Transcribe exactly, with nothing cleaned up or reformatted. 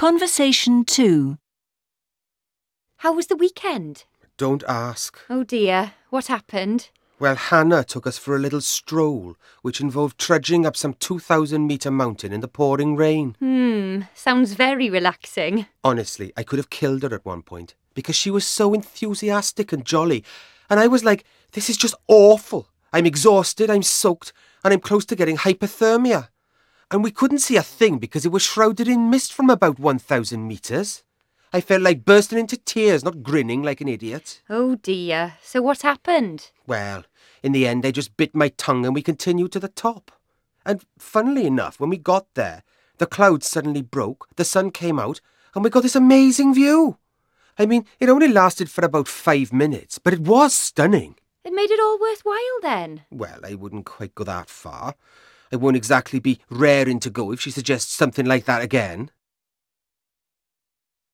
Conversation two. How was the weekend? Don't ask. Oh dear, what happened? Well, Hannah took us for a little stroll, which involved trudging up some two thousand metre mountain in the pouring rain. Hmm, sounds very relaxing. Honestly, I could have killed her at one point, because she was so enthusiastic and jolly, and I was like, this is just awful. I'm exhausted, I'm soaked, and I'm close to getting hypothermia. And we couldn't see a thing because it was shrouded in mist from about one thousand metres. I felt like bursting into tears, not grinning like an idiot. Oh dear, so what happened? Well, in the end, I just bit my tongue and we continued to the top. And funnily enough, when we got there, the clouds suddenly broke, the sun came out, and we got this amazing view. I mean, it only lasted for about five minutes, but it was stunning. It made it all worthwhile then. Well, I wouldn't quite go that far. I won't exactly be raring to go if she suggests something like that again.